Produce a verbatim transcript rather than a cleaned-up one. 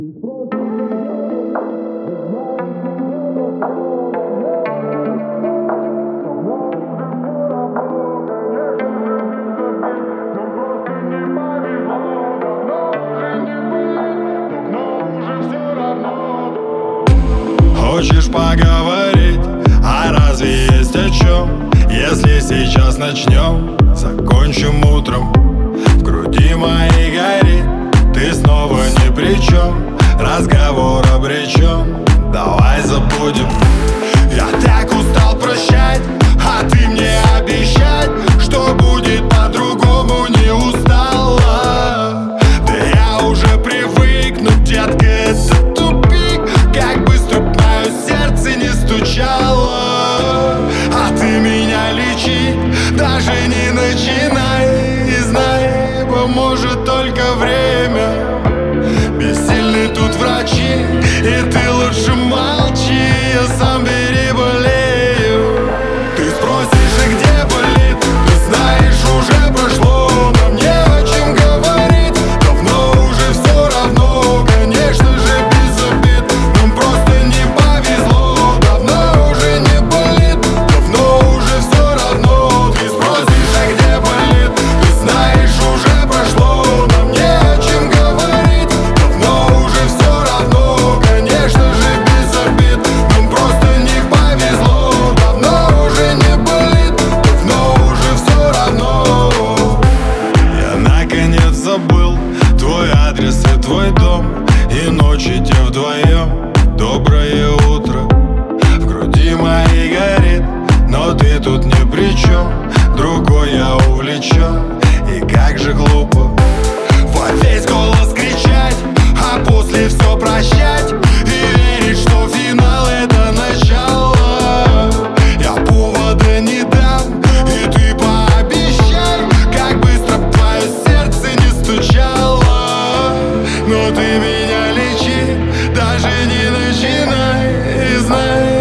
Хочешь поговорить? А разве есть о чем? Если сейчас начнем, закончим утром. В груди моей горит, ты снова ни при чем. Разговор обречен, давай забудем. Я так устал прощать, а ты мне обещать, что будет по-другому, не устала. Да я уже привык, но, детка, это тупик. Как быстро б мое сердце не стучало. А ты меня лечи, даже не начинай. И знай, поможет только время. Бессильны тут врачи, и ты лучше молчи. Я сам переболею. Ты спросишь, и где болит? Ты знаешь, уже прошло. Нам не о чем говорить. Давно уже все равно, конечно же, без обид. Нам просто не повезло. Давно уже не болит. Давно уже все равно. Ты спросишь, а где болит? Ты знаешь, уже прошло. Нам не о чем говорить. Давно уже все равно, конечно же, без обид. Нам просто не повезло. Давно уже не болит. Давно уже все равно. Я наконец забыл твой адрес и твой дом. И ночи те вдвоем. Доброе утро. В груди моей горит, но ты тут ни при чем. Другой я увлечен. И как же глупо во весь голос кричать, а после все прощать и верить, что финал — это начало. Я повода не дам, и ты пообещай, как быстро б твое сердце не стучало. Но ты меня лечи, даже не начинай. И знай,